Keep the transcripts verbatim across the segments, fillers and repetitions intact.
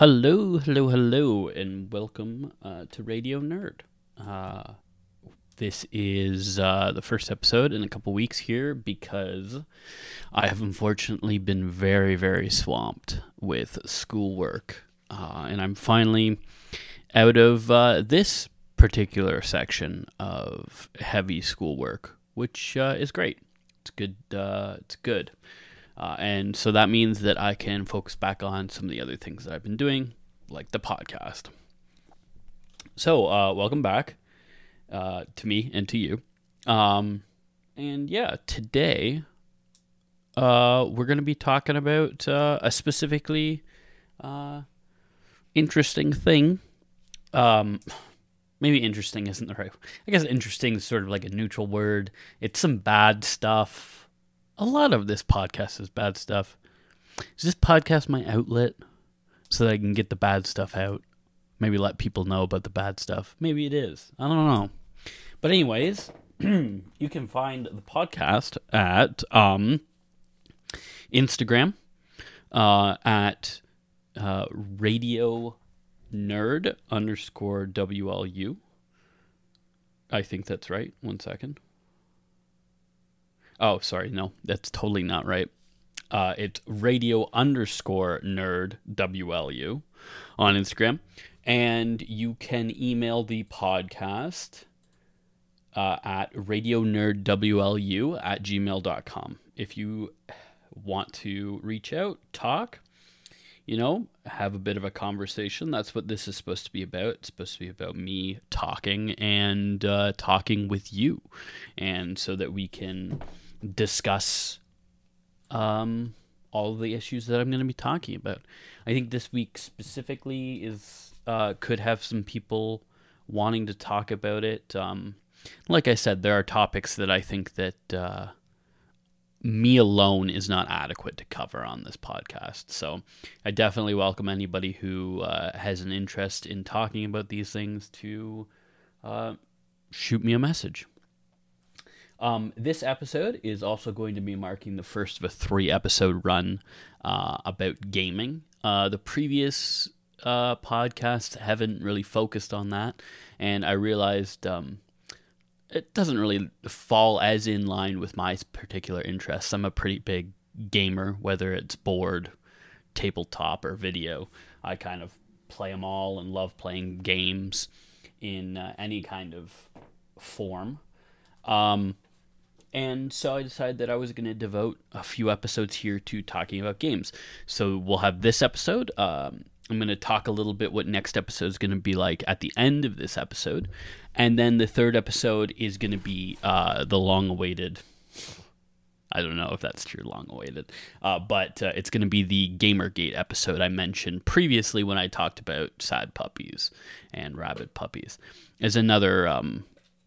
Hello, hello, hello, and welcome uh, to Radio Nerd. Uh, this is uh, the first episode in a couple weeks here because I have unfortunately been very, very swamped with schoolwork. Uh, and I'm finally out of uh, this particular section of heavy schoolwork, which uh, is great. It's good. Uh, it's good. Uh, and so that means that I can focus back on some of the other things that I've been doing, like the podcast. So, uh, welcome back uh, to me and to you. Um, and yeah, today uh, we're going to be talking about uh, a specifically uh, interesting thing. Um, maybe interesting isn't the right. I guess interesting is sort of like a neutral word. It's some bad stuff. A lot of this podcast is bad stuff. Is this podcast my outlet so that I can get the bad stuff out? Maybe let people know about the bad stuff. Maybe it is. I don't know. But anyways, you can find the podcast at um, Instagram uh, at uh, Radio Nerd underscore W L U. I think that's right. One second. Oh, sorry. No, that's totally not right. Uh, it's radio underscore nerd W L U on Instagram. And you can email the podcast uh, at radionerdwlu at gmail dot com. If you want to reach out, talk, you know, have a bit of a conversation. That's what this is supposed to be about. It's supposed to be about me talking and uh, talking with you. And so that we can discuss um, all of the issues that I'm going to be talking about. I think this week specifically is uh, could have some people wanting to talk about it. Um, like I said, there are topics that I think that uh, me alone is not adequate to cover on this podcast. So I definitely welcome anybody who uh, has an interest in talking about these things to uh, shoot me a message. Um, this episode is also going to be marking the first of a three-episode run uh, about gaming. Uh, the previous uh, podcasts haven't really focused on that, and I realized um, it doesn't really fall as in line with my particular interests. I'm a pretty big gamer, whether it's board, tabletop, or video. I kind of play them all and love playing games in uh, any kind of form. Um... And so I decided that I was going to devote a few episodes here to talking about games. So we'll have this episode. Um, I'm going to talk a little bit what next episode is going to be like at the end of this episode. And then the third episode is going to be uh, the long-awaited... I don't know if that's true, long-awaited. Uh, but uh, it's going to be the Gamergate episode I mentioned previously when I talked about sad puppies and rabid puppies. As another... Um,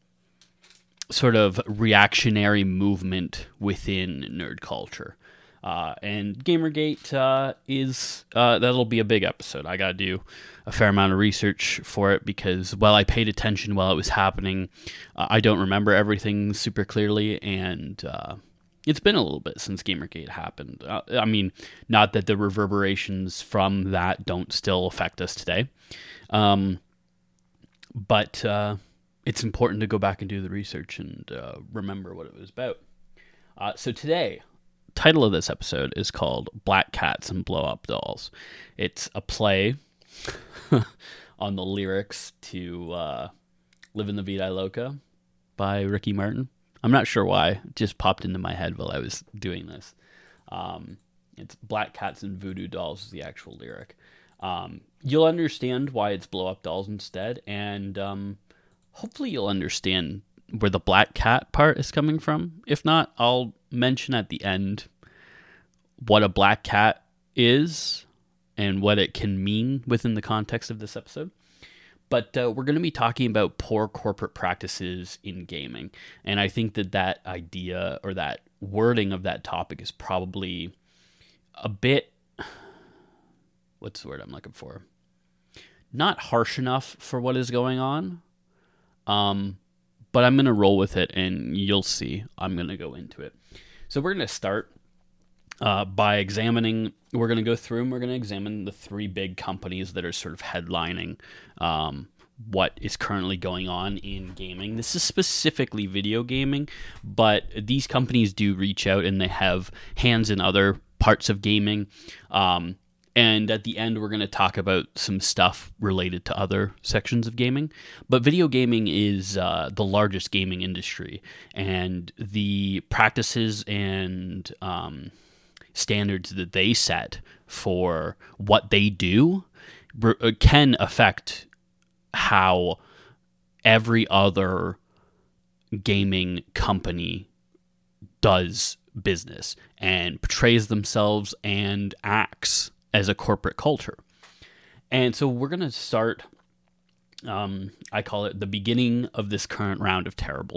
sort of reactionary movement within nerd culture. Uh, and Gamergate uh, is, uh, that'll be a big episode. I got to do a fair amount of research for it because while I paid attention while it was happening, uh, I don't remember everything super clearly, and uh, it's been a little bit since Gamergate happened. Uh, I mean, not that the reverberations from that don't still affect us today, um, but... Uh, it's important to go back and do the research and uh, remember what it was about. Uh, so today, title of this episode is called Black Cats and Blow Up Dolls. It's a play on the lyrics to uh, Livin' La Vida Loca by Ricky Martin. I'm not sure why. It just popped into my head while I was doing this. Um, it's Black Cats and Voodoo Dolls is the actual lyric. Um, you'll understand why it's Blow Up Dolls instead, and... Um, hopefully you'll understand where the black cat part is coming from. If not, I'll mention at the end what a black cat is and what it can mean within the context of this episode. But uh, we're going to be talking about poor corporate practices in gaming. And I think that that idea or that wording of that topic is probably a bit... What's the word I'm looking for? Not harsh enough for what is going on. Um, but I'm going to roll with it, and you'll see. I'm going to go into it. So we're going to start Uh, by examining, we're going to go through and we're going to examine the three big companies that are sort of headlining um, what is currently going on in gaming. This is specifically video gaming, but these companies do reach out and they have hands in other parts of gaming. Um, and at the end, we're going to talk about some stuff related to other sections of gaming. But video gaming is uh, the largest gaming industry, and the practices and um, standards that they set for what they do can affect how every other gaming company does business and portrays themselves and acts as a corporate culture. And so we're going to start, um, I call it the beginning of this current round of terrible.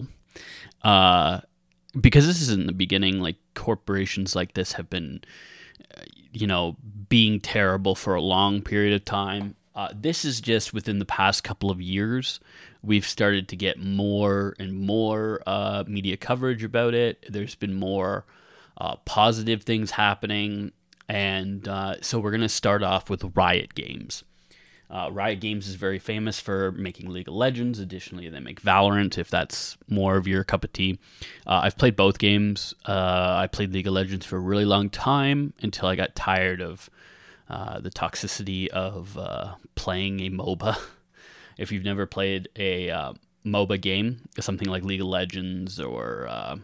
Uh, because this isn't the beginning, like corporations like this have been, uh, you know, being terrible for a long period of time. Uh, this is just within the past couple of years, we've started to get more and more uh, media coverage about it. There's been more uh, positive things happening. And uh, so we're going to start off with Riot Games. Uh, Riot Games is very famous for making League of Legends. Additionally, they make Valorant, if that's more of your cup of tea. Uh, I've played both games. Uh, I played League of Legends for a really long time until I got tired of uh, the toxicity of uh, playing a MOBA. If you've never played a uh, MOBA game, something like League of Legends or uh,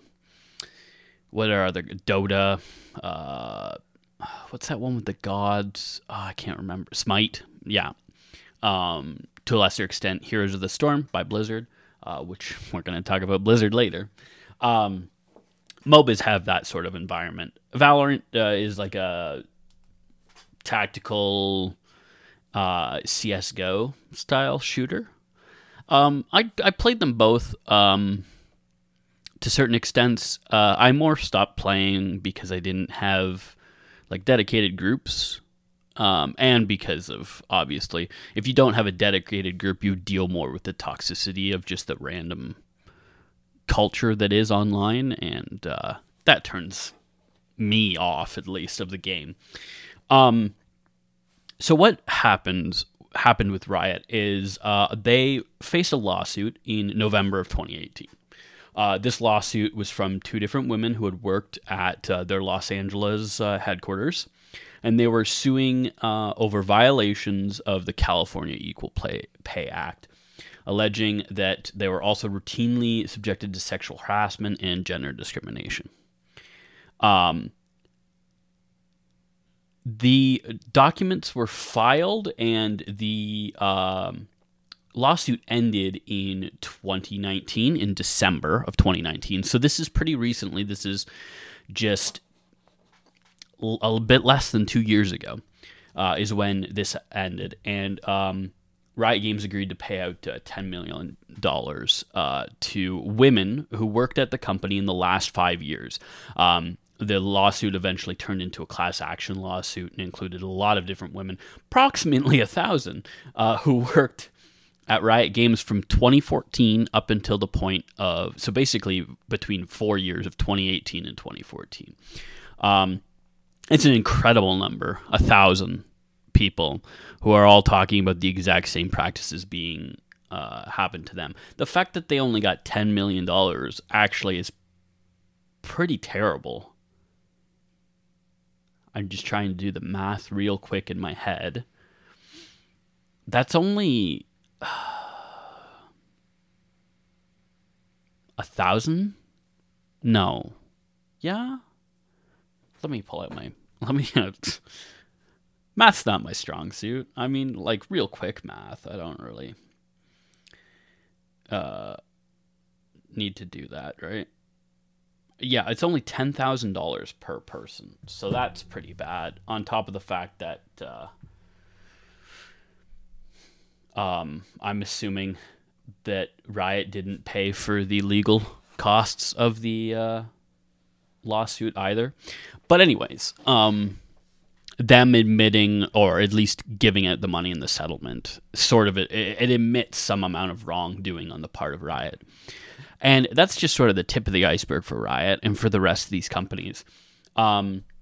what are other Dota, uh, what's that one with the gods? Oh, I can't remember. Smite, yeah. Um, to a lesser extent, Heroes of the Storm by Blizzard, uh, which we're going to talk about Blizzard later. Um, MOBAs have that sort of environment. Valorant uh, is like a tactical uh, C S G O style shooter. Um, I I played them both um, to certain extents. Uh, I more stopped playing because I didn't have like dedicated groups. Um, and because of, obviously, if you don't have a dedicated group, you deal more with the toxicity of just the random culture that is online, and uh, that turns me off, at least, of the game. Um, so what happens happened with Riot is uh, they faced a lawsuit in November of twenty eighteen. Uh, this lawsuit was from two different women who had worked at uh, their Los Angeles uh, headquarters. And they were suing uh, over violations of the California Equal Pay, Pay Act, alleging that they were also routinely subjected to sexual harassment and gender discrimination. Um, the documents were filed, and the um, lawsuit ended in twenty nineteen, in December of twenty nineteen. So this is pretty recently. This is just a bit less than two years ago uh, is when this ended. And um, Riot Games agreed to pay out uh, ten million dollars uh, to women who worked at the company in the last five years. Um, the lawsuit eventually turned into a class action lawsuit and included a lot of different women, approximately a thousand, uh, who worked at Riot Games from twenty fourteen up until the point of, so basically between four years of twenty eighteen and twenty fourteen. Um, It's an incredible number, a thousand people who are all talking about the exact same practices being uh, happened to them. The fact that they only got ten million dollars actually is pretty terrible. I'm just trying to do the math real quick in my head. That's only uh, a thousand? No. Yeah? Let me pull out my, let me, math's not my strong suit. I mean, like, real quick math. I don't really uh, need to do that, right? Yeah, it's only ten thousand dollars per person. So that's pretty bad. On top of the fact that uh, um, I'm assuming that Riot didn't pay for the legal costs of the uh, lawsuit either. But anyways, um, them admitting, or at least giving out the money in the settlement, sort of, it, it admits some amount of wrongdoing on the part of Riot. And that's just sort of the tip of the iceberg for Riot and for the rest of these companies. Um,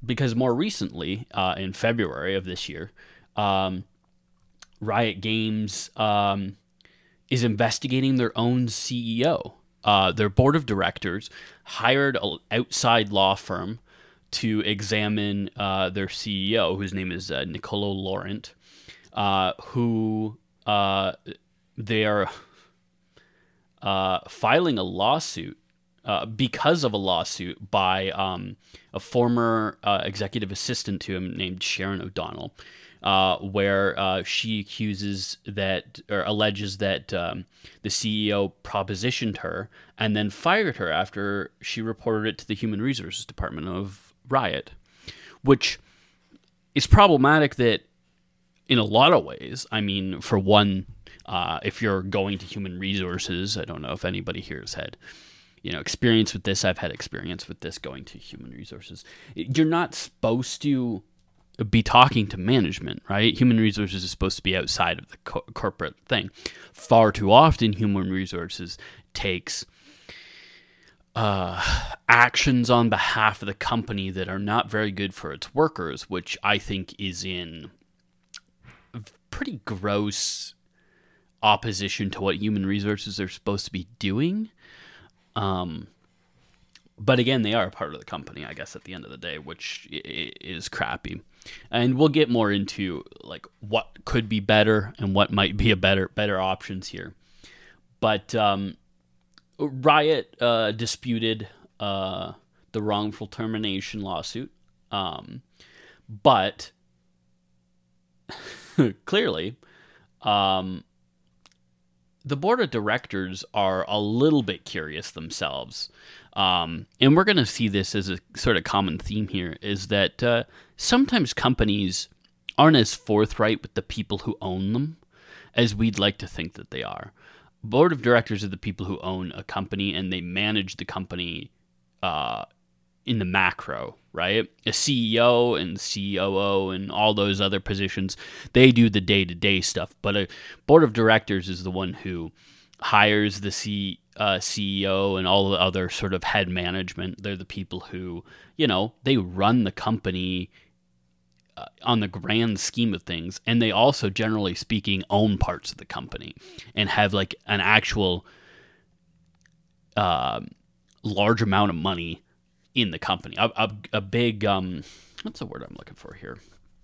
because more recently, uh, in February of this year, um, Riot Games um, is investigating their own C E O. Uh, their board of directors hired an outside law firm to examine uh, their C E O, whose name is uh, Nicolo Laurent, uh, who uh, they are uh, filing a lawsuit uh, because of a lawsuit by um, a former uh, executive assistant to him named Sharon O'Donnell, uh, where uh, she accuses that or alleges that um, the C E O propositioned her and then fired her after she reported it to the Human Resources Department of Riot, which is problematic that in a lot of ways. I mean, for one, uh, if you're going to human resources, I don't know if anybody here has had, you know, experience with this. I've had experience with this going to human resources. You're not supposed to be talking to management, right? Human resources is supposed to be outside of the co- corporate thing. Far too often, human resources takes uh, actions on behalf of the company that are not very good for its workers, which I think is in pretty gross opposition to what human resources are supposed to be doing. Um, but again, they are a part of the company, I guess, at the end of the day, which is crappy. And we'll get more into like what could be better and what might be a better better options here. But um, Riot uh, disputed uh, the wrongful termination lawsuit, um, but clearly, um, the board of directors are a little bit curious themselves. Um, and we're going to see this as a sort of common theme here, is that uh, sometimes companies aren't as forthright with the people who own them as we'd like to think that they are. Board of directors are the people who own a company, and they manage the company uh, in the macro, right? A C E O and C O O and all those other positions, they do the day-to-day stuff. But a board of directors is the one who hires the C, uh, C E O and all the other sort of head management. They're the people who, you know, they run the company uh, on the grand scheme of things. And they also, generally speaking, own parts of the company and have like an actual uh, large amount of money in the company. A, a, a big, um, what's the word I'm looking for here?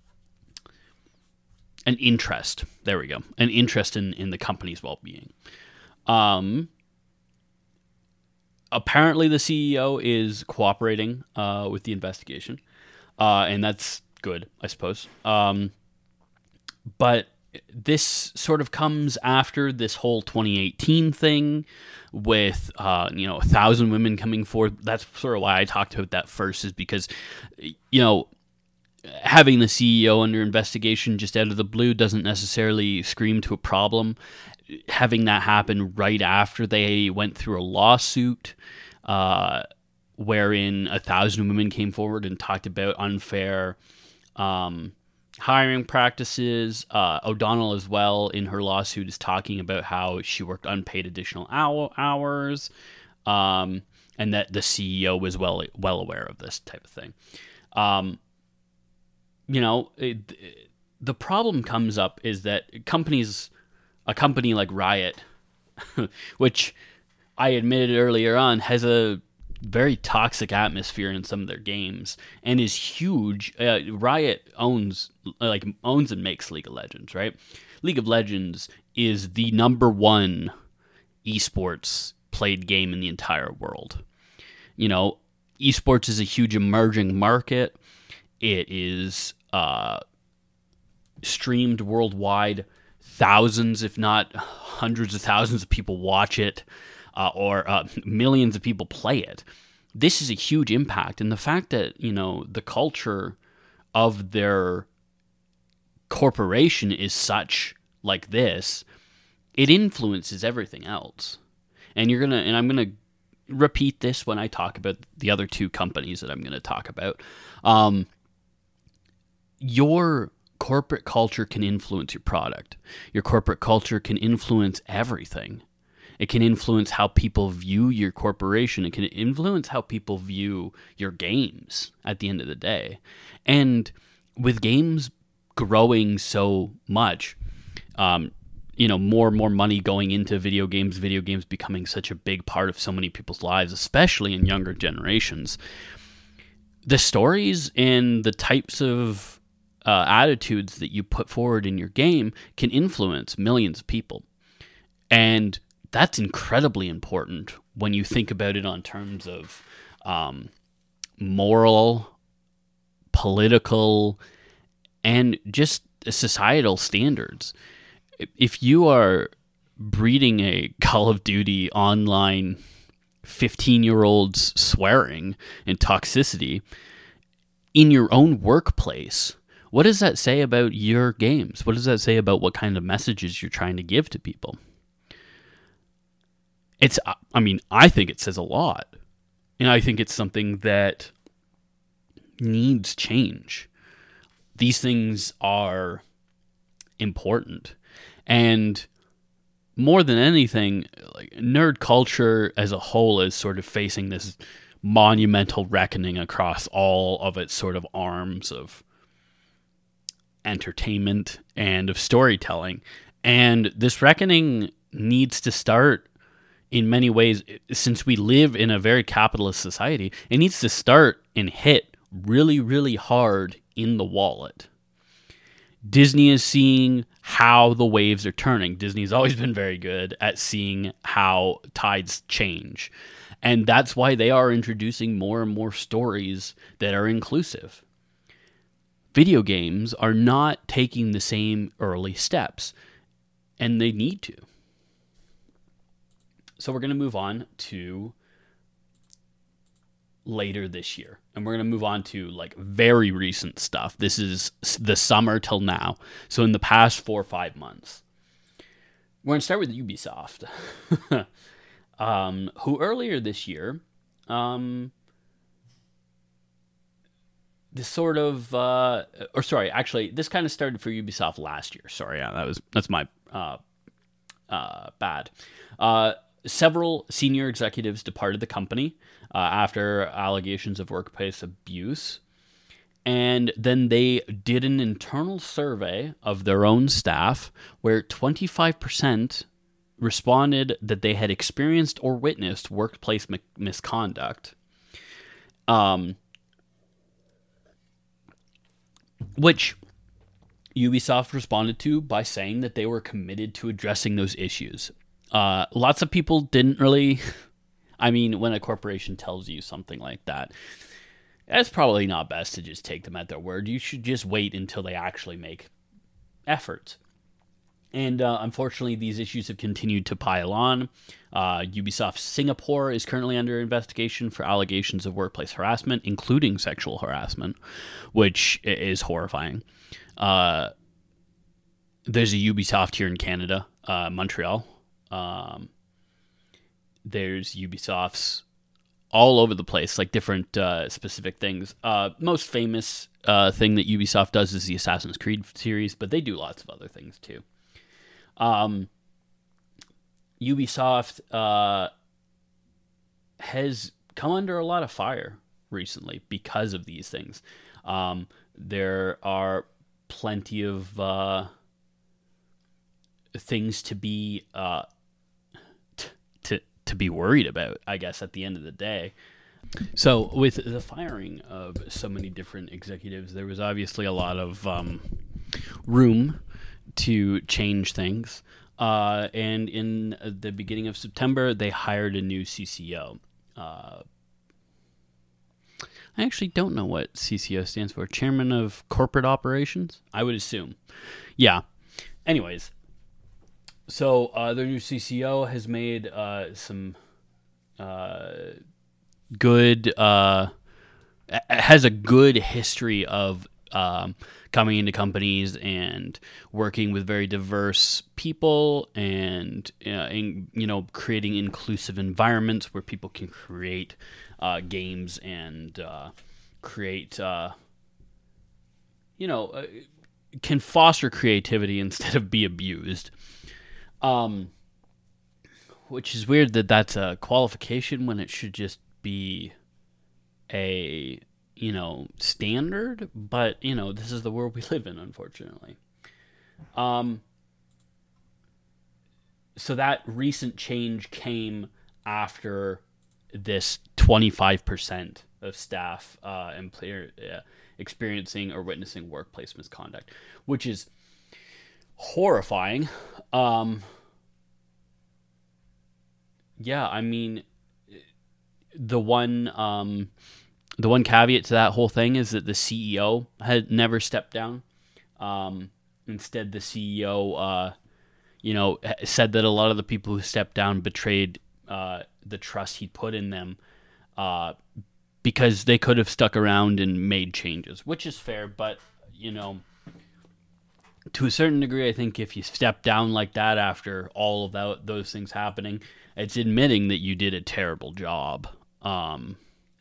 An interest. There we go. An interest in, in the company's well-being. Um, apparently the C E O is cooperating uh, with the investigation, uh, and that's good, I suppose. Um, but this sort of comes after this whole twenty eighteen thing with, uh, you know, a thousand women coming forward. That's sort of why I talked about that first, is because, you know, having the C E O under investigation just out of the blue doesn't necessarily scream to a problem. Having that happen right after they went through a lawsuit, uh, wherein a thousand women came forward and talked about unfair um, hiring practices. Uh, O'Donnell as well in her lawsuit is talking about how she worked unpaid additional hour, hours, um, and that the C E O was well well aware of this type of thing. Um, you know, it, the problem comes up is that companies, a company like Riot, which I admitted earlier on, has a very toxic atmosphere in some of their games and is huge. Uh, Riot owns like owns and makes League of Legends, right? League of Legends is the number one esports played game in the entire world. You know, esports is a huge emerging market. It is uh, streamed worldwide. Thousands, if not hundreds of thousands of people watch it. Uh, or uh, millions of people play it. This is a huge impact. And the fact that, you know, the culture of their corporation is such like this, it influences everything else. And you're going to, and I'm going to repeat this when I talk about the other two companies that I'm going to talk about. Um, your corporate culture can influence your product. Your corporate culture can influence everything. It can influence how people view your corporation. It can influence how people view your games at the end of the day. And with games growing so much, um, you know, more and more money going into video games, video games becoming such a big part of so many people's lives, especially in younger generations, the stories and the types of uh, attitudes that you put forward in your game can influence millions of people. And that's incredibly important when you think about it on terms of um, moral, political, and just societal standards. If you are breeding a Call of Duty online fifteen-year-olds swearing and toxicity in your own workplace, what does that say about your games? What does that say about what kind of messages you're trying to give to people? It's, I mean, I think it says a lot. And I think it's something that needs change. These things are important. And more than anything, like, nerd culture as a whole is sort of facing this monumental reckoning across all of its sort of arms of entertainment and of storytelling. And this reckoning needs to start in many ways, since we live in a very capitalist society. It needs to start and hit really, really hard in the wallet. Disney is seeing how the waves are turning. Disney's always been very good at seeing how tides change. And that's why they are introducing more and more stories that are inclusive. Video games are not taking the same early steps, and they need to. So we're going to move on to later this year. And we're going to move on to like very recent stuff. This is the summer till now. So in the past four or five months. We're going to start with Ubisoft. um, who earlier this year, um, this sort of, uh, or sorry, actually, this kind of started for Ubisoft last year. Sorry, yeah, that was, that's my uh, uh, bad. Uh, Several senior executives departed the company uh, after allegations of workplace abuse. And then they did an internal survey of their own staff where twenty-five percent responded that they had experienced or witnessed workplace mi- misconduct. Um, which Ubisoft responded to by saying that they were committed to addressing those issues. Uh, lots of people didn't really, I mean, when a corporation tells you something like that, it's probably not best to just take them at their word. You should just wait until they actually make efforts. And uh, unfortunately, these issues have continued to pile on. Uh, Ubisoft Singapore is currently under investigation for allegations of workplace harassment, including sexual harassment, which is horrifying. Uh, there's a Ubisoft here in Canada, uh, Montreal. Um, there's Ubisofts all over the place, like different uh, specific things. Uh, most famous uh, thing that Ubisoft does is the Assassin's Creed series, but they do lots of other things too. Um, Ubisoft uh, has come under a lot of fire recently because of these things. Um, there are plenty of uh, things to be uh, to to be worried about, I guess, at the end of the day. So with the firing of so many different executives, there was obviously a lot of um, room to change things. Uh, and in the beginning of September, they hired a new C C O. Uh, I actually don't know what C C O stands for. Chairman of Corporate Operations? I would assume. Yeah. Anyways. So uh, their new C C O has made uh, some uh, good, uh, has a good history of um, coming into companies and working with very diverse people and, uh, in, you know, creating inclusive environments where people can create uh, games and uh, create, uh, you know, uh, can foster creativity instead of be abused. Um, which is weird that that's a qualification when it should just be a, you know, standard. But, you know, this is the world we live in, unfortunately. Um, so that recent change came after this twenty-five percent of staff uh, employer, uh, experiencing or witnessing workplace misconduct, which is horrifying. Um, yeah, I mean, the one um, the one caveat to that whole thing is that the C E O had never stepped down. Um, instead, the C E O, uh, you know, said that a lot of the people who stepped down betrayed uh, the trust he put in them, uh, because they could have stuck around and made changes, which is fair. But, you know, to a certain degree, I think if you step down like that after all of that, those things happening, it's admitting that you did a terrible job. Um,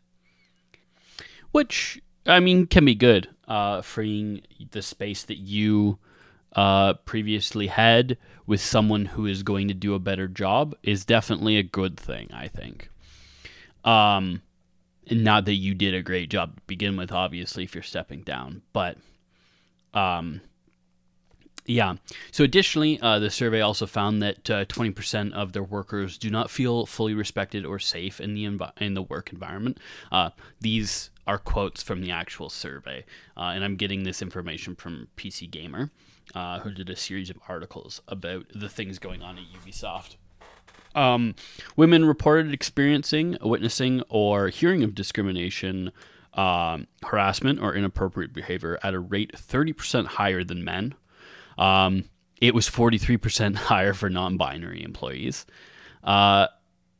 which, I mean, can be good, uh, freeing the space that you uh, previously had with someone who is going to do a better job is definitely a good thing, I think. Um, not that you did a great job to begin with, obviously, if you're stepping down, but um, yeah. So additionally, uh, the survey also found that uh, twenty percent of their workers do not feel fully respected or safe in the env- in the work environment. Uh, these are quotes from the actual survey, uh, and I'm getting this information from P C Gamer, uh, who did a series of articles about the things going on at Ubisoft. Um, women reported experiencing, witnessing, or hearing of discrimination, um, harassment, or inappropriate behavior at a rate thirty percent higher than men. Um, it was forty-three percent higher for non-binary employees. Uh,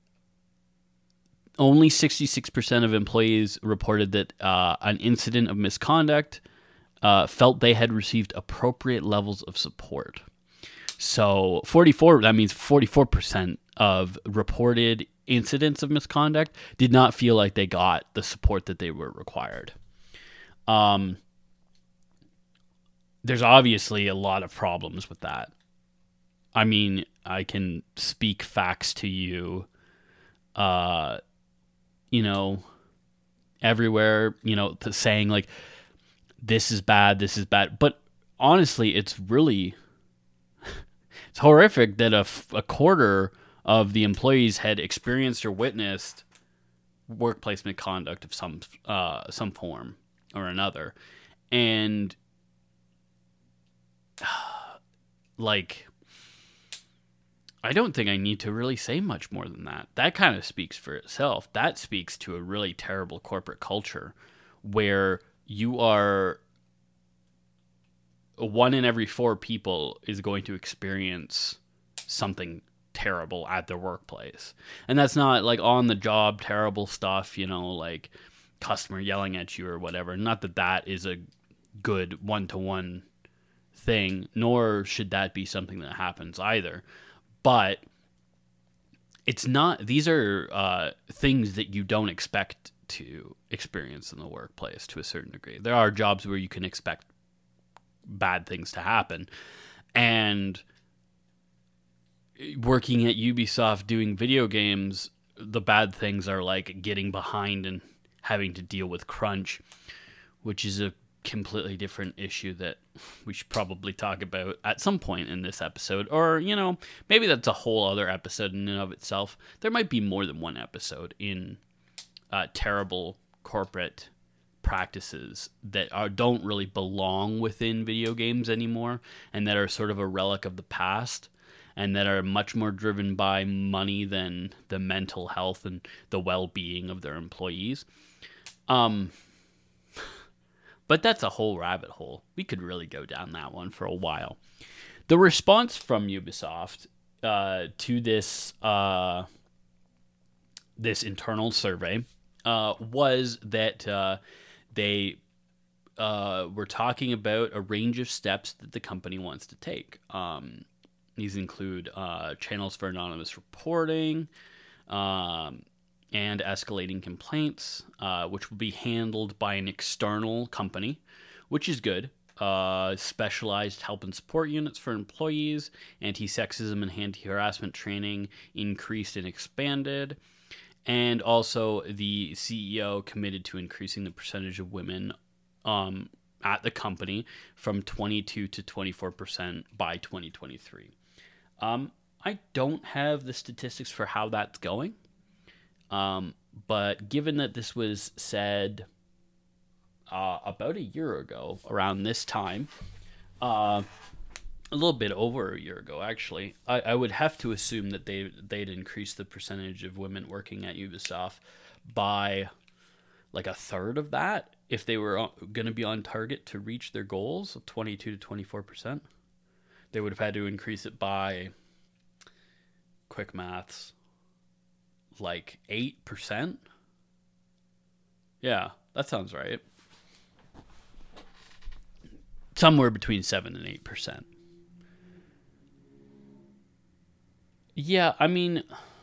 only sixty-six percent of employees reported that uh, an incident of misconduct uh, felt they had received appropriate levels of support. So forty-four, that means forty-four percent of reported incidents of misconduct did not feel like they got the support that they were required. Um, there's obviously a lot of problems with that. I mean, I can speak facts to you, uh, you know, everywhere, you know, to saying like, this is bad, this is bad. But honestly, it's really, it's horrific that a, a quarter of the employees had experienced or witnessed workplace misconduct of some uh, some form or another. And like, I don't think I need to really say much more than that. That kind of speaks for itself. That speaks to a really terrible corporate culture where you are, one in every four people is going to experience something terrible at their workplace. And that's not like on the job terrible stuff, you know, like customer yelling at you or whatever. Not that that is a good one-to-one thing, nor should that be something that happens either. But it's not, these are uh, things that you don't expect to experience in the workplace to a certain degree. There are jobs where you can expect bad things to happen. And working at Ubisoft doing video games, the bad things are like getting behind and having to deal with crunch, which is a completely different issue that we should probably talk about at some point in this episode. Or, you know, maybe that's a whole other episode in and of itself. There might be more than one episode in uh, terrible corporate practices that are, don't really belong within video games anymore, and that are sort of a relic of the past, and that are much more driven by money than the mental health and the well-being of their employees. Um, but that's a whole rabbit hole. We could really go down that one for a while. The response from Ubisoft uh, to this uh, this internal survey uh, was that uh, they uh, were talking about a range of steps that the company wants to take. Um, These include uh, channels for anonymous reporting um, and escalating complaints, uh, which will be handled by an external company, which is good. uh, specialized help and support units for employees, anti-sexism and anti-harassment training increased and expanded, and also the C E O committed to increasing the percentage of women um, at the company from twenty-two to twenty-four percent by twenty twenty-three. Um, I don't have the statistics for how that's going, um, but given that this was said uh, about a year ago, around this time, uh, a little bit over a year ago, actually, I, I would have to assume that they they'd increase the percentage of women working at Ubisoft by like a third of that if they were going to be on target to reach their goals of twenty-two to twenty-four percent. They would have had to increase it by, quick maths, like eight percent. Yeah, that sounds right. Somewhere between seven and eight percent. Yeah, I mean,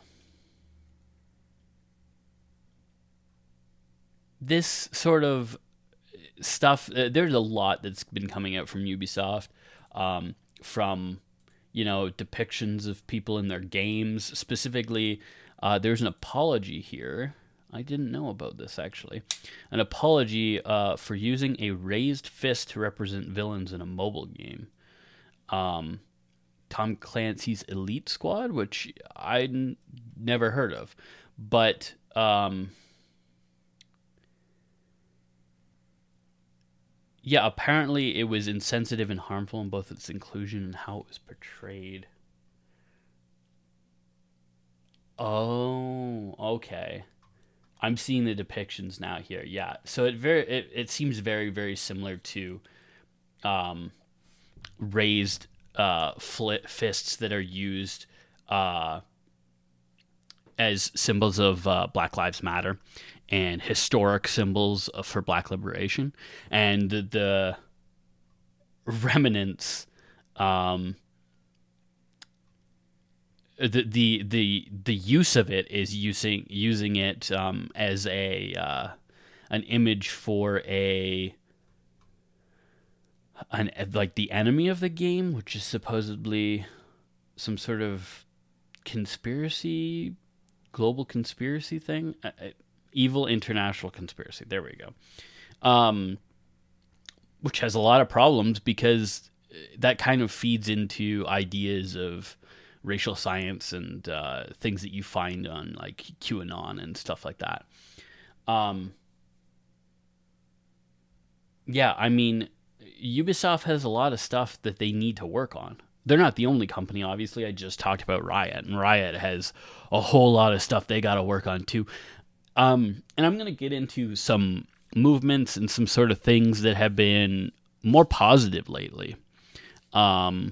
this sort of stuff, uh, there's a lot that's been coming out from Ubisoft, um, from, you know, depictions of people in their games. Specifically, uh, there's an apology here. I didn't know about this, actually. An apology uh, for using a raised fist to represent villains in a mobile game. Um, Tom Clancy's Elite Squad, which I'd n- never heard of. But um, yeah, apparently it was insensitive and harmful in both its inclusion and how it was portrayed. Oh, okay. I'm seeing the depictions now here. Yeah, so it very it, it seems very very similar to um, raised uh, flit fists that are used uh, as symbols of uh, Black Lives Matter and historic symbols of, for Black liberation, and the, the remnants. Um, the the the the use of it is using using it um, as a uh, an image for a an like the enemy of the game, which is supposedly some sort of conspiracy, global conspiracy thing, uh, evil international conspiracy. There we go. Um, which has a lot of problems because that kind of feeds into ideas of racial science and uh, things that you find on like QAnon and stuff like that. Um, yeah, I mean, Ubisoft has a lot of stuff that they need to work on. They're not the only company, obviously. I just talked about Riot, and Riot has a whole lot of stuff they got to work on too. Um, and I'm going to get into some movements and some sort of things that have been more positive lately. Um,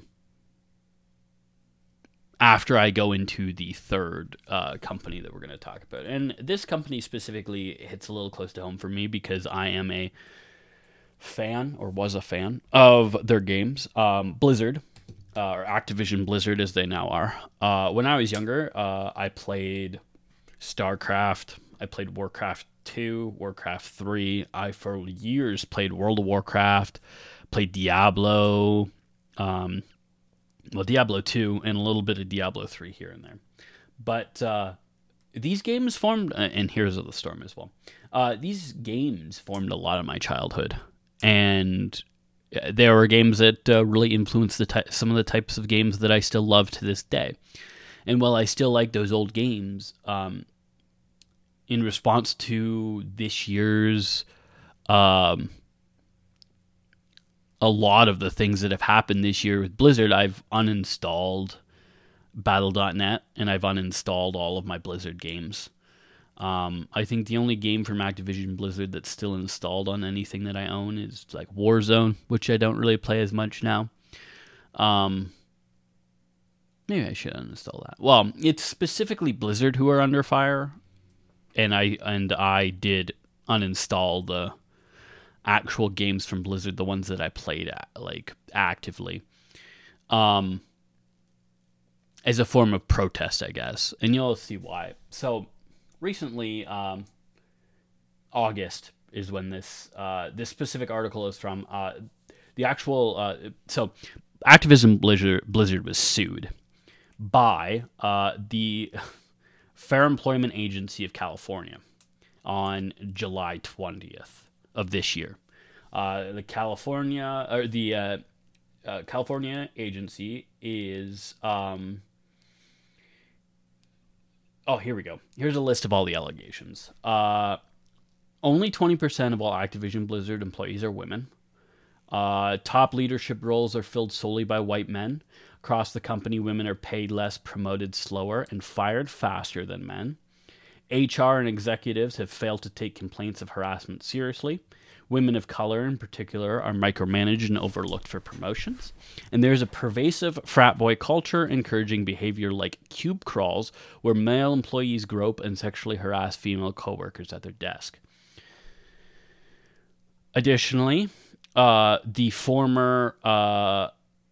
after I go into the third uh, company that we're going to talk about. And this company specifically hits a little close to home for me because I am a fan, or was a fan, of their games. Um, Blizzard, uh, or Activision Blizzard as they now are. Uh, when I was younger, uh, I played StarCraft, I played Warcraft two, Warcraft three. I, for years, played World of Warcraft, played Diablo, um, well, Diablo two, and a little bit of Diablo three here and there. But uh, these games formed, uh, and Heroes of the Storm as well, uh, these games formed a lot of my childhood. And there were games that uh, really influenced the ty- some of the types of games that I still love to this day. And while I still like those old games, um, in response to this year's um, a lot of the things that have happened this year with Blizzard, I've uninstalled Battle dot net and I've uninstalled all of my Blizzard games. Um, I think the only game from Activision Blizzard that's still installed on anything that I own is like Warzone, which I don't really play as much now. Um, maybe I should uninstall that. Well, it's specifically Blizzard who are under fire, and I and I did uninstall the actual games from Blizzard, the ones that I played like actively, um, as a form of protest, I guess. And you'll see why. So recently, um, August is when this uh, this specific article is from. Uh, the actual uh, so Activision Blizzard Blizzard was sued by uh, the Fair Employment Agency of California on July twentieth of this year. Uh, the California or the uh, uh, California agency is um, oh here we go. Here's a list of all the allegations. Uh, only twenty percent of all Activision Blizzard employees are women. Uh, top leadership roles are filled solely by white men. Across the company, women are paid less, promoted slower, and fired faster than men. H R and executives have failed to take complaints of harassment seriously. Women of color, in particular, are micromanaged and overlooked for promotions. And there's a pervasive frat boy culture encouraging behavior like cube crawls, where male employees grope and sexually harass female coworkers at their desk. Additionally, uh, the former uh,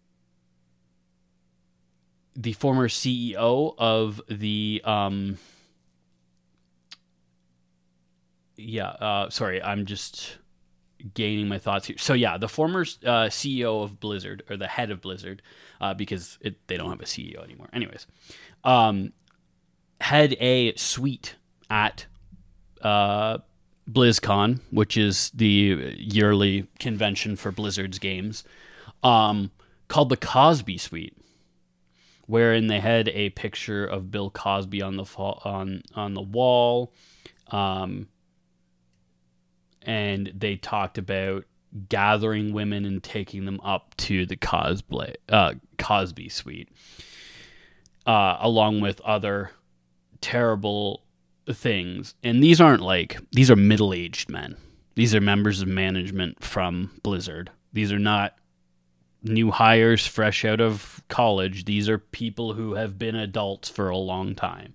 the former C E O of the um, yeah, uh, sorry, I'm just gaining my thoughts here. So yeah, the former uh, C E O of Blizzard, or the head of Blizzard, uh, because it, they don't have a C E O anymore. Anyways, um, had a suite at uh, BlizzCon, which is the yearly convention for Blizzard's games, um, called the Cosby Suite, wherein they had a picture of Bill Cosby on the fa- on on the wall. Um, And they talked about gathering women and taking them up to the Cosplay, uh, Cosby Suite, uh, along with other terrible things. And these aren't like, these are middle-aged men. These are members of management from Blizzard. These are not new hires fresh out of college. These are people who have been adults for a long time.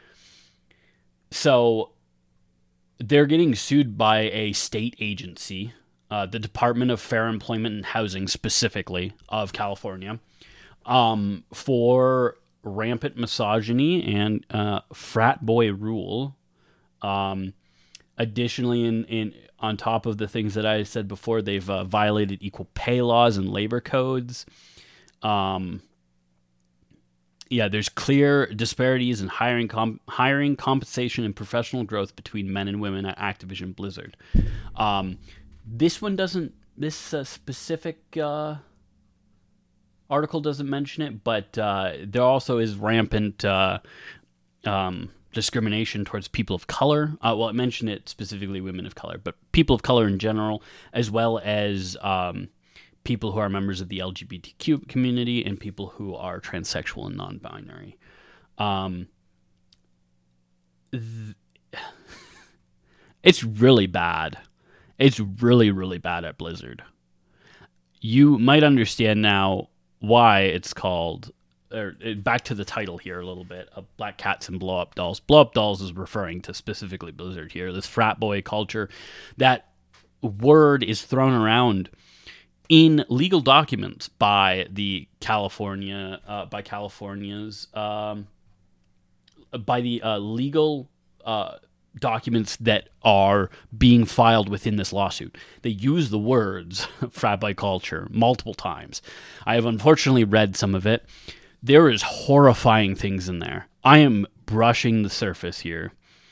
So they're getting sued by a state agency, uh, the Department of Fair Employment and Housing, specifically, of California, um, for rampant misogyny and uh, frat boy rule. Um, additionally, in, in on top of the things that I said before, they've uh, violated equal pay laws and labor codes. Um, Yeah, there's clear disparities in hiring, com- hiring, compensation, and professional growth between men and women at Activision Blizzard. Um, this one doesn't. This uh, specific uh, article doesn't mention it, but uh, there also is rampant uh, um, discrimination towards people of color. Uh, well, I mentioned it specifically, women of color, but people of color in general, as well as Um, people who are members of the L G B T Q community and people who are transsexual and non-binary. Um, th- it's really bad. It's really, really bad at Blizzard. You might understand now why it's called, or back to the title here a little bit, of Black Cats and Blow Up Dolls. Blow Up Dolls is referring to specifically Blizzard here, this frat boy culture. That word is thrown around in legal documents by the California, uh, by California's, um, by the uh, legal uh, documents that are being filed within this lawsuit. They use the words frat boy culture multiple times. I have unfortunately read some of it. There is horrifying things in there. I am brushing the surface here.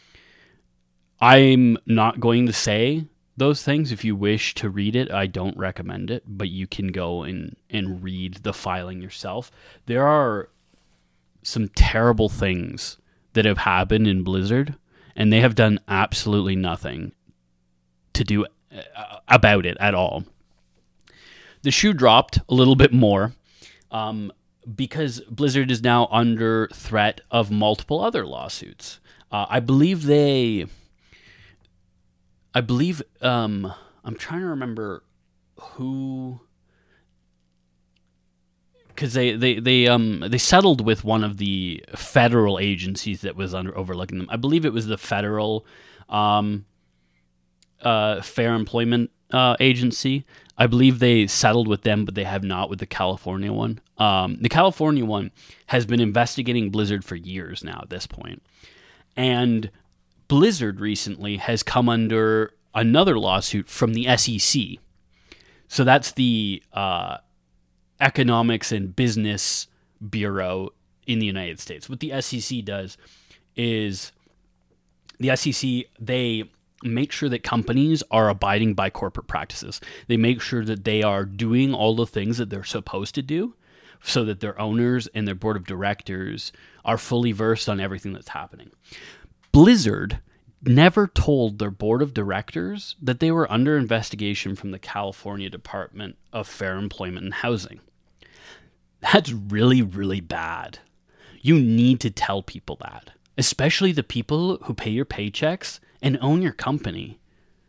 I'm not going to say those things. If you wish to read it, I don't recommend it, but you can go and, and read the filing yourself. There are some terrible things that have happened in Blizzard, and they have done absolutely nothing to do about it at all. The shoe dropped a little bit more um, because Blizzard is now under threat of multiple other lawsuits. Uh, I believe they... I believe, um, I'm trying to remember who, because they, they, they, um, they settled with one of the federal agencies that was under overlooking them. I believe it was the federal, um, uh, Fair Employment, uh, Agency. I believe they settled with them, but they have not with the California one. Um, the California one has been investigating Blizzard for years now at this point. And Blizzard recently has come under another lawsuit from the S E C. So that's the uh, Economics and Business Bureau in the United States. What the S E C does is the S E C, they make sure that companies are abiding by corporate practices. They make sure that they are doing all the things that they're supposed to do so that their owners and their board of directors are fully versed on everything that's happening. Blizzard never told their board of directors that they were under investigation from the California Department of Fair Employment and Housing. That's really, really bad. You need to tell people that, especially the people who pay your paychecks and own your company.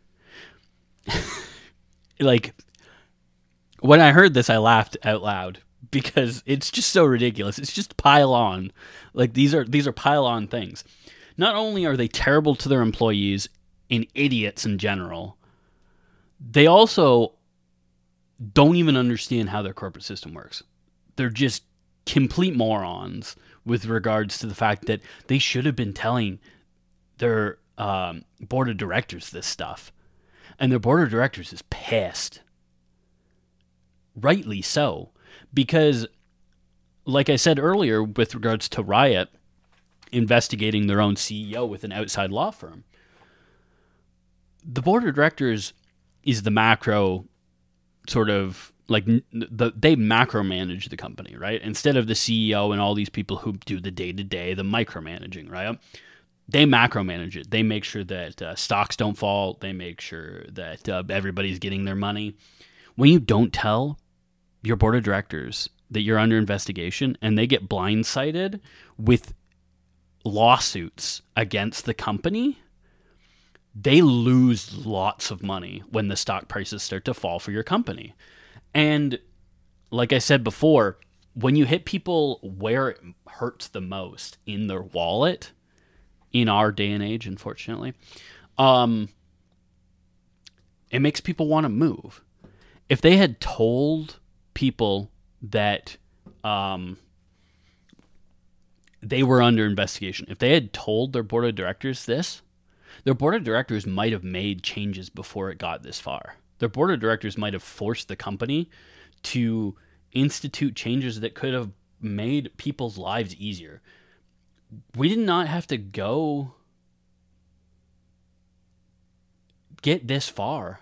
Like, when I heard this, I laughed out loud because it's just so ridiculous. It's just pile on. Like, these are these are pile on things. Not only are they terrible to their employees and idiots in general, they also don't even understand how their corporate system works. They're just complete morons with regards to the fact that they should have been telling their um, board of directors this stuff. And their board of directors is pissed. Rightly so. Because, like I said earlier, with regards to Riot investigating their own C E O with an outside law firm, the board of directors is the macro sort of, like, the, they macro manage the company, right? Instead of the C E O and all these people who do the day-to-day, the micromanaging, right? They macro manage it. They make sure that uh, stocks don't fall. They make sure that uh, everybody's getting their money. When you don't tell your board of directors that you're under investigation and they get blindsided with lawsuits against the company, they lose lots of money when the stock prices start to fall for your company. And like I said before, when you hit people where it hurts the most, in their wallet, in our day and age, unfortunately, um, it makes people want to move. If they had told people that um, they were under investigation, if they had told their board of directors this, their board of directors might have made changes before it got this far. Their board of directors might have forced the company to institute changes that could have made people's lives easier. We did not have to go get this far.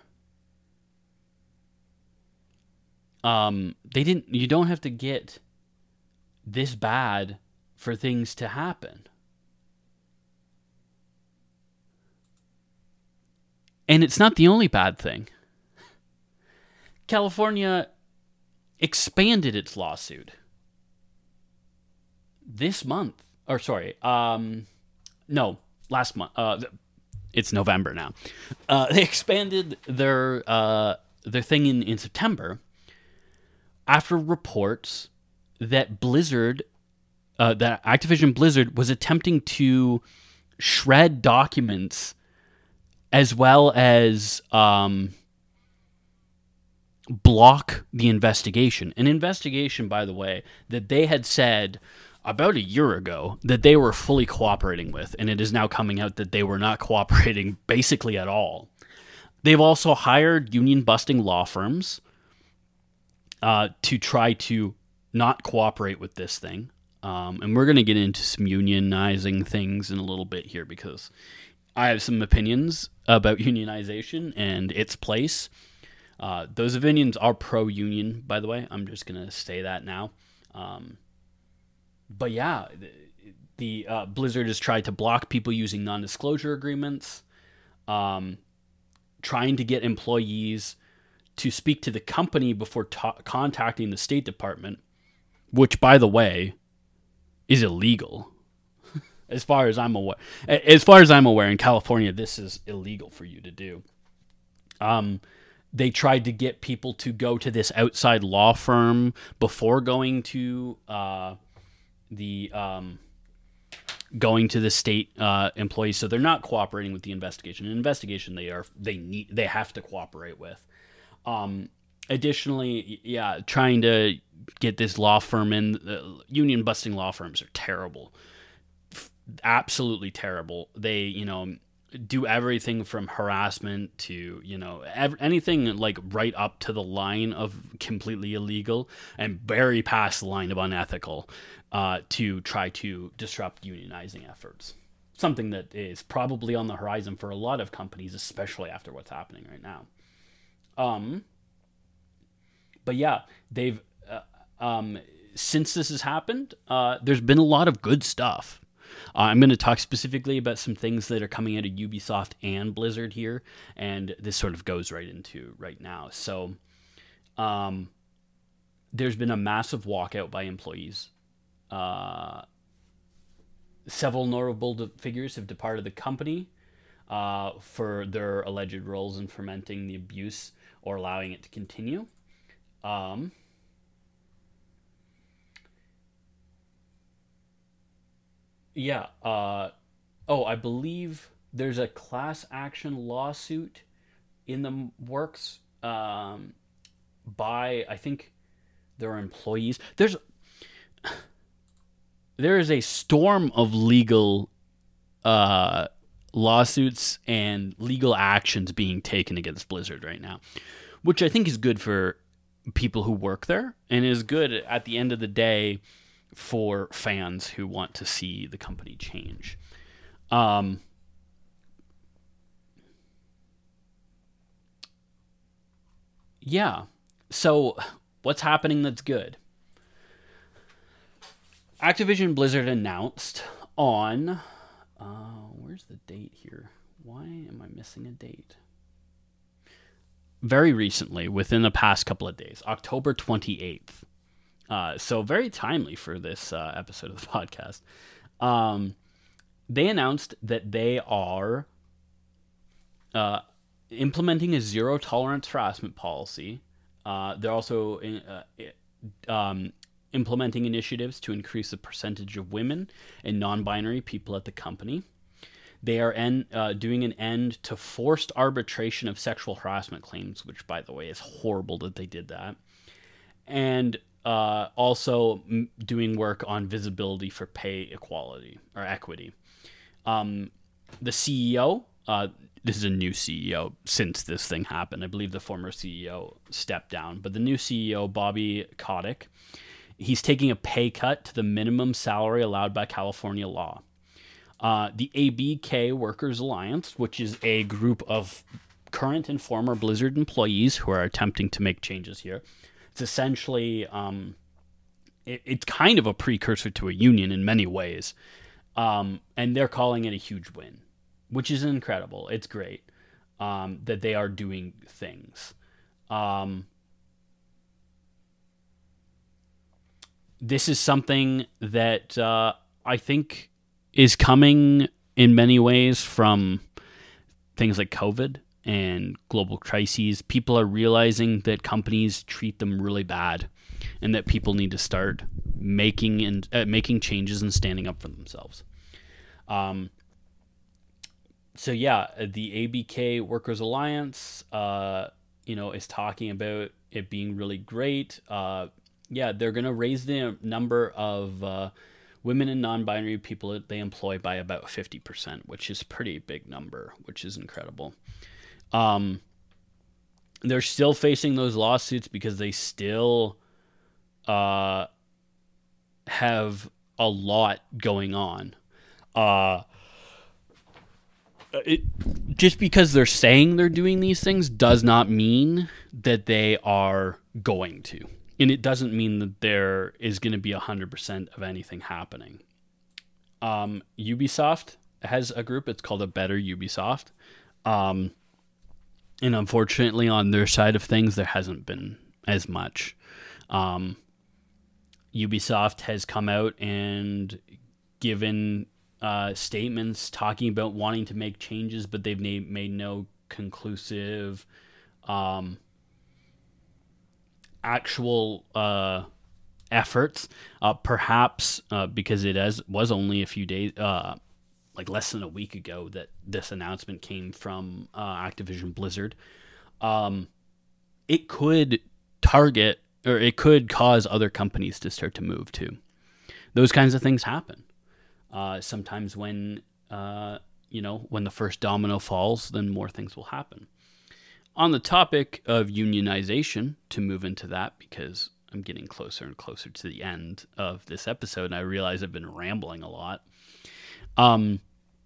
Um, they didn't. You don't have to get this bad for things to happen. And it's not the only bad thing. California expanded its lawsuit this month. Or sorry, um, no, last month. Uh, it's November now. Uh, they expanded their uh, their thing in, in September after reports that Blizzard, uh, that Activision Blizzard was attempting to shred documents as well as um, block the investigation. An investigation, by the way, that they had said about a year ago that they were fully cooperating with, and it is now coming out that they were not cooperating basically at all. They've also hired union-busting law firms uh, to try to not cooperate with this thing. Um, and we're going to get into some unionizing things in a little bit here because I have some opinions about unionization and its place. Uh, those opinions are pro-union, by the way. I'm just going to say that now. Um, but yeah, the, the uh, Blizzard has tried to block people using non-disclosure agreements, um, trying to get employees to speak to the company before ta- contacting the State Department, which, by the way, is illegal. As far as I'm aware, as far as I'm aware, in California, this is illegal for you to do. Um, they tried to get people to go to this outside law firm before going to uh, the um, going to the state uh, employees, so they're not cooperating with the investigation. An investigation, they are they need they have to cooperate with. Um, additionally, yeah, trying to get this law firm in. Uh, union busting law firms are terrible. Absolutely terrible. They, you know, do everything from harassment to, you know, ev- anything like right up to the line of completely illegal and very past the line of unethical uh, to try to disrupt unionizing efforts. Something that is probably on the horizon for a lot of companies, especially after what's happening right now. Um, but yeah, they've, uh, um, since this has happened, uh, there's been a lot of good stuff. Uh, I'm going to talk specifically about some things that are coming out of Ubisoft and Blizzard here, and this sort of goes right into right now. So, um, there's been a massive walkout by employees. Uh, several notable de- figures have departed the company uh, for their alleged roles in fomenting the abuse or allowing it to continue. Um, yeah. Uh, oh, I believe there's a class action lawsuit in the works um, by, I think, their employees. There's there is a storm of legal uh, lawsuits and legal actions being taken against Blizzard right now, which I think is good for people who work there and is good at the end of the day for fans who want to see the company change. Um, yeah. So what's happening that's good? Activision Blizzard announced on, uh, where's the date here? Why am I missing a date? Very recently, within the past couple of days, October twenty-eighth. Uh, so very timely for this uh, episode of the podcast. Um, they announced that they are uh, implementing a zero tolerance harassment policy. Uh, they're also in, uh, um, implementing initiatives to increase the percentage of women and non-binary people at the company. They are en- uh, doing an end to forced arbitration of sexual harassment claims, which, by the way, is horrible that they did that. And uh, also m- doing work on visibility for pay equality or equity. Um, the C E O, uh, this is a new C E O since this thing happened. I believe the former C E O stepped down, but the new C E O, Bobby Kotick, he's taking a pay cut to the minimum salary allowed by California law. Uh, the A B K Workers Alliance, which is a group of current and former Blizzard employees who are attempting to make changes here. It's essentially, um, it, it's kind of a precursor to a union in many ways. Um, and they're calling it a huge win, which is incredible. It's great um, that they are doing things. Um, this is something that uh, I think is coming in many ways from things like COVID and global crises. People are realizing that companies treat them really bad, and that people need to start making and uh, making changes and standing up for themselves. Um. So yeah, the A B K Workers Alliance, uh, you know, is talking about it being really great. Uh, yeah, they're gonna raise the number of uh, women and non-binary people that they employ by about fifty percent, which is a pretty big number, which is incredible. Um, they're still facing those lawsuits because they still uh, have a lot going on. Uh, it, just because they're saying they're doing these things does not mean that they are going to. And it doesn't mean that there is going to be one hundred percent of anything happening. Um, Ubisoft has a group. It's called A Better Ubisoft. Um, and unfortunately, on their side of things, there hasn't been as much. Um, Ubisoft has come out and given uh, statements talking about wanting to make changes, but they've na- made no conclusive um, actual uh, efforts. Uh, perhaps uh, because it has, was only a few days, uh, like less than a week ago, that this announcement came from uh, Activision Blizzard. Um, it could target, or it could cause other companies to start to move too. Those kinds of things happen. Uh, sometimes when uh, you know, when the first domino falls, then more things will happen. On the topic of unionization, to move into that, because I'm getting closer and closer to the end of this episode, and I realize I've been rambling a lot. Um,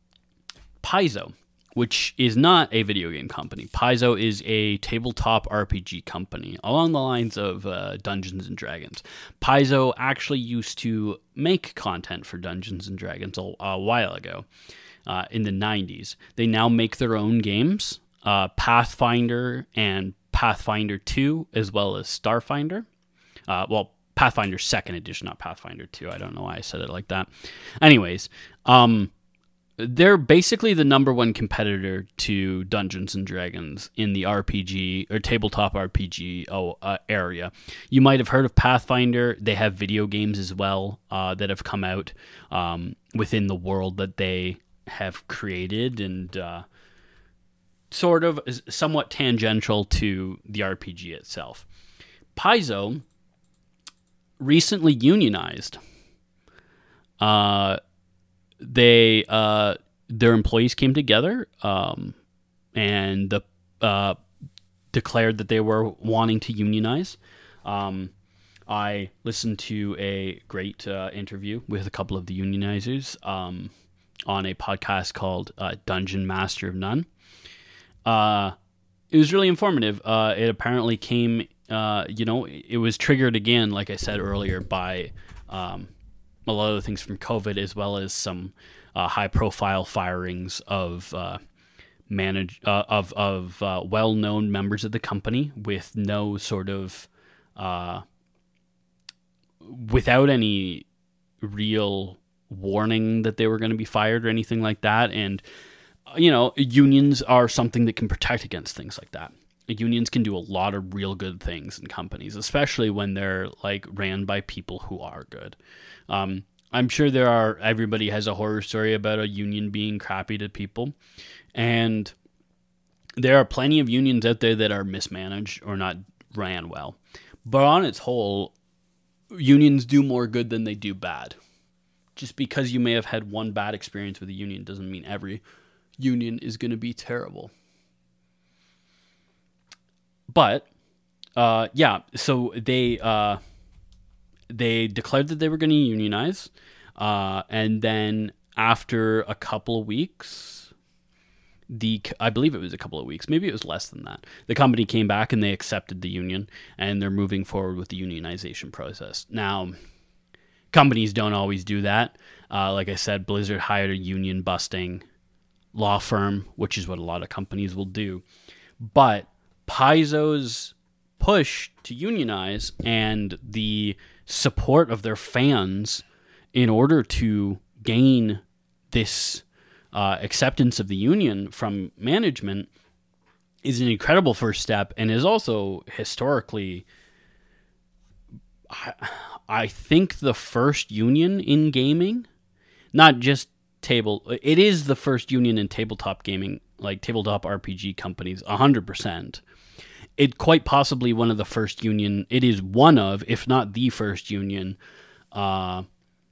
Paizo, which is not a video game company. Paizo is a tabletop R P G company along the lines of uh, Dungeons and Dragons. Paizo actually used to make content for Dungeons and Dragons a, a while ago, uh, in the nineties. They now make their own games, uh, Pathfinder and Pathfinder two, as well as Starfinder. Uh, well, Pathfinder second edition, not Pathfinder two. I don't know why I said it like that. Anyways, um, they're basically the number one competitor to Dungeons and Dragons in the R P G or tabletop R P G oh, uh, area. You might have heard of Pathfinder. They have video games as well uh, that have come out um, within the world that they have created, and uh, sort of somewhat tangential to the R P G itself. Paizo recently unionized. Uh, they uh, their employees came together um, and the, uh, declared that they were wanting to unionize. Um, I listened to a great uh, interview with a couple of the unionizers um, on a podcast called uh, Dungeon Master of None. Uh, it was really informative. Uh, it apparently came. Uh, you know, it was triggered again, like I said earlier, by um, a lot of the things from COVID, as well as some uh, high-profile firings of uh, manage uh, of of uh, well-known members of the company with no sort of uh, without any real warning that they were going to be fired or anything like that. And you know, unions are something that can protect against things like that. Unions can do a lot of real good things in companies, especially when they're like ran by people who are good. Um, I'm sure there are, everybody has a horror story about a union being crappy to people. And there are plenty of unions out there that are mismanaged or not ran well. But on its whole, unions do more good than they do bad. Just because you may have had one bad experience with a union doesn't mean every union is going to be terrible. But, uh, yeah, so they uh, they declared that they were going to unionize, uh, and then after a couple of weeks, the I believe it was a couple of weeks, maybe it was less than that, the company came back and they accepted the union, and they're moving forward with the unionization process. Now, companies don't always do that. Uh, like I said, Blizzard hired a union-busting law firm, which is what a lot of companies will do. But Paizo's push to unionize and the support of their fans in order to gain this uh, acceptance of the union from management is an incredible first step, and is also historically, I, I think, the first union in gaming. Not just table, it is the first union in tabletop gaming, like tabletop R P G companies, one hundred percent. It quite possibly one of the first union, it is one of, if not the first union, uh,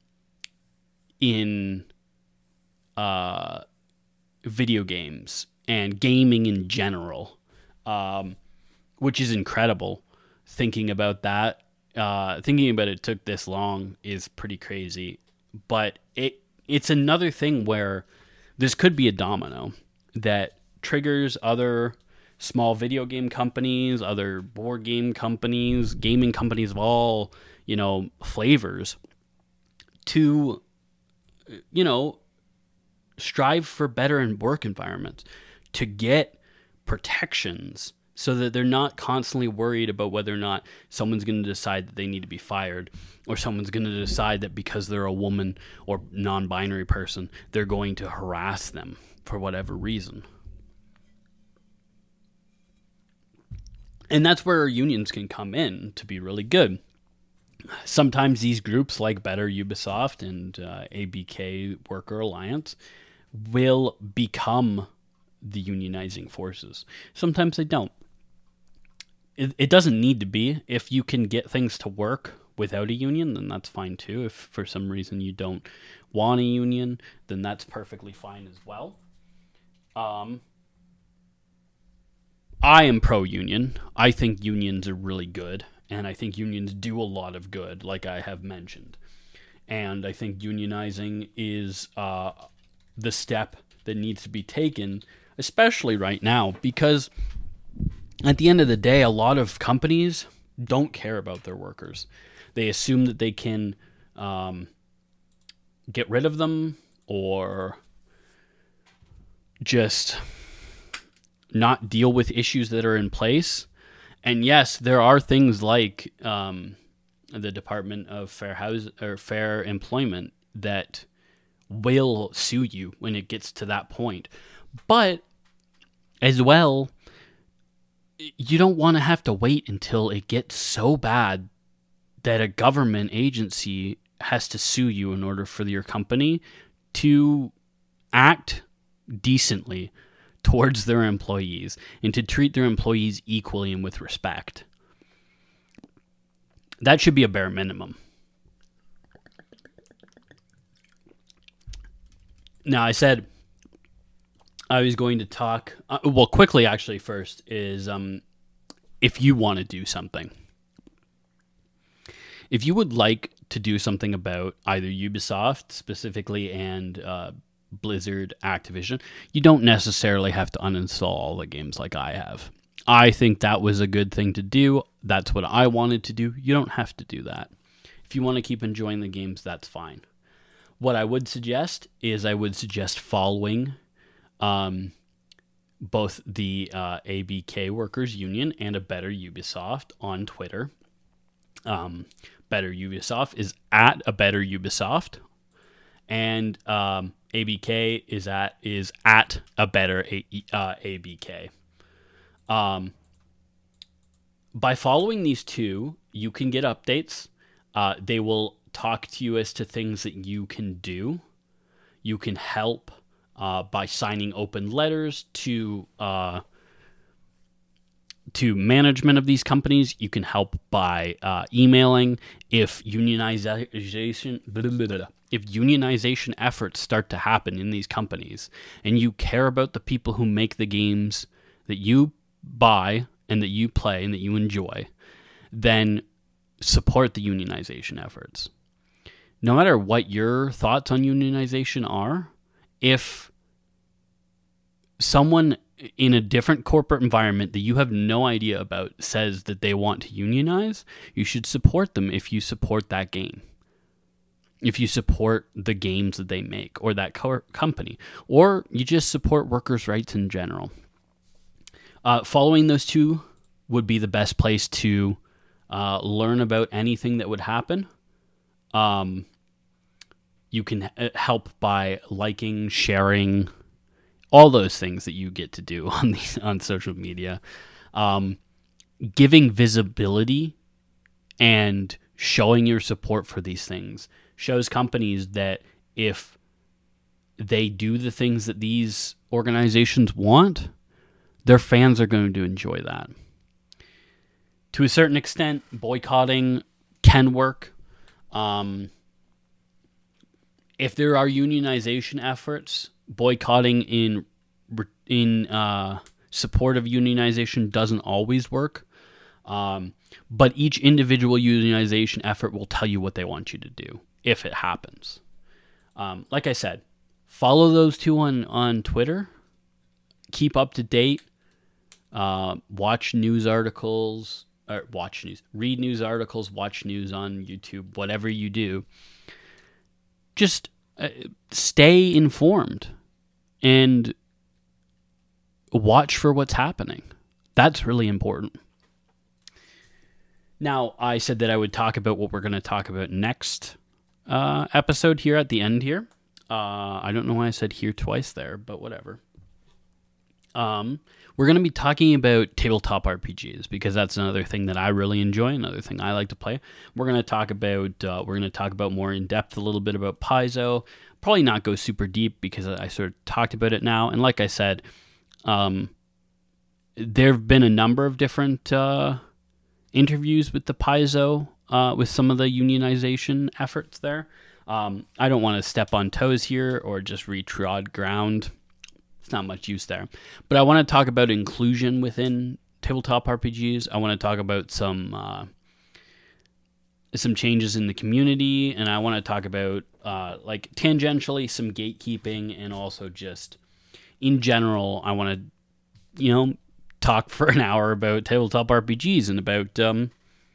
in uh, video games and gaming in general, um, which is incredible. Thinking about that, uh, thinking about it took this long is pretty crazy. But it it's another thing where this could be a domino that triggers other small video game companies, other board game companies, gaming companies of all, you know, flavors to, you know, strive for better work environments, to get protections so that they're not constantly worried about whether or not someone's going to decide that they need to be fired, or someone's going to decide that because they're a woman or non-binary person, they're going to harass them for whatever reason. And that's where unions can come in to be really good. Sometimes these groups, like Better Ubisoft and uh, A B K Worker Alliance, will become the unionizing forces. Sometimes they don't. It, it doesn't need to be. If you can get things to work without a union, then that's fine too. If for some reason you don't want a union, then that's perfectly fine as well. Um, I am pro-union. I think unions are really good, and I think unions do a lot of good, like I have mentioned. And I think unionizing is uh, the step that needs to be taken, especially right now, because at the end of the day, a lot of companies don't care about their workers. They assume that they can um, get rid of them or just not deal with issues that are in place. And yes, there are things like um, the Department of Fair House or Fair Employment that will sue you when it gets to that point. But as well, you don't want to have to wait until it gets so bad that a government agency has to sue you in order for your company to act decently towards their employees and to treat their employees equally and with respect. That should be a bare minimum. Now, I said I was going to talk, uh, well, quickly actually first, is um, if you want to do something. If you would like to do something about either Ubisoft specifically and uh, Blizzard, Activision, you don't necessarily have to uninstall all the games like I have. I think that was a good thing to do. That's what I wanted to do. You don't have to do that. If you want to keep enjoying the games, that's fine. What I would suggest is I would suggest following um, both the uh, A B K Workers Union and A Better Ubisoft on Twitter. Um, Better Ubisoft is at A Better Ubisoft, and um, A B K is at is at A Better A, uh, A B K. Um, by following these two, you can get updates. Uh, they will talk to you as to things that you can do. You can help uh, by signing open letters to uh, to management of these companies. You can help by uh, emailing. If unionization blah, blah, blah, blah. If unionization efforts start to happen in these companies, and you care about the people who make the games that you buy and that you play and that you enjoy, then support the unionization efforts. No matter what your thoughts on unionization are, if someone in a different corporate environment that you have no idea about says that they want to unionize, you should support them if you support that game. If you support the games that they make or that co- company, or you just support workers' rights in general. Uh, following those two would be the best place to uh, learn about anything that would happen. Um, you can help by liking, sharing, all those things that you get to do on the, on social media. Um, giving visibility and showing your support for these things shows companies that if they do the things that these organizations want, their fans are going to enjoy that. To a certain extent, boycotting can work. Um, if there are unionization efforts, boycotting in in uh, support of unionization doesn't always work. Um, but each individual unionization effort will tell you what they want you to do if it happens. Um, like I said, follow those two on, on Twitter. Keep up to date. Uh, watch news articles. Or watch news. Read news articles. Watch news on YouTube. Whatever you do. Just uh, stay informed. And watch for what's happening. That's really important. Now, I said that I would talk about what we're going to talk about next uh, episode here at the end here. Uh, I don't know why I said here twice there, but whatever. Um, we're going to be talking about tabletop R P Gs because that's another thing that I really enjoy, another thing I like to play. We're going to talk about uh, we're going to talk about more in depth a little bit about Paizo. Probably not go super deep because I sort of talked about it now. And like I said, um, there have been a number of different uh, interviews with the Paizo, uh, with some of the unionization efforts there. Um, I don't want to step on toes here or just retrod ground. it's not much use there. But I want to talk about inclusion within tabletop R P Gs. I want to talk about some uh, some changes in the community, and I want to talk about uh, like tangentially some gatekeeping, and also just in general, I want to, you know, talk for an hour about tabletop R P Gs and about um,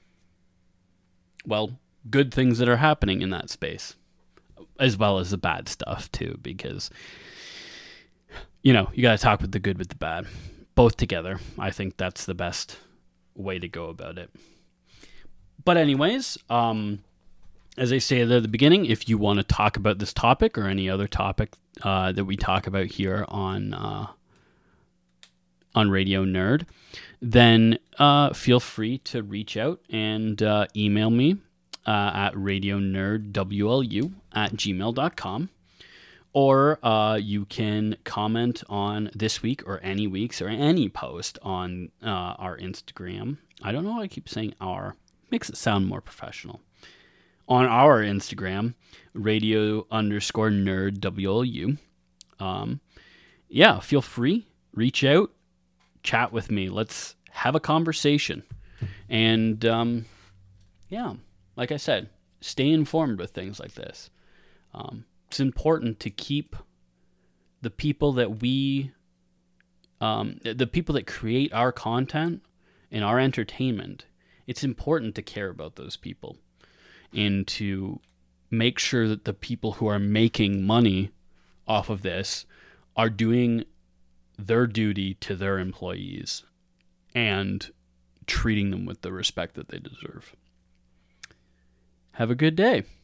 well, good things that are happening in that space, as well as the bad stuff too, because you know you got to talk with the good with the bad, both together. I think that's the best way to go about it. But anyways, um, as I stated at the beginning, if you want to talk about this topic or any other topic uh, that we talk about here on uh, on Radio Nerd, then uh, feel free to reach out and uh, email me uh, at radionerdwlu at gmail dot com. Or uh, you can comment on this week or any week's or any post on uh, our Instagram. I don't know why I keep saying our. Makes it sound more professional. On our Instagram, radio underscore nerd W L U. Um, yeah, feel free. Reach out. Chat with me. Let's have a conversation. And um, yeah, like I said, stay informed with things like this. Um, it's important to keep the people that we, um, the people that create our content and our entertainment. It's important to care about those people and to make sure that the people who are making money off of this are doing their duty to their employees and treating them with the respect that they deserve. Have a good day.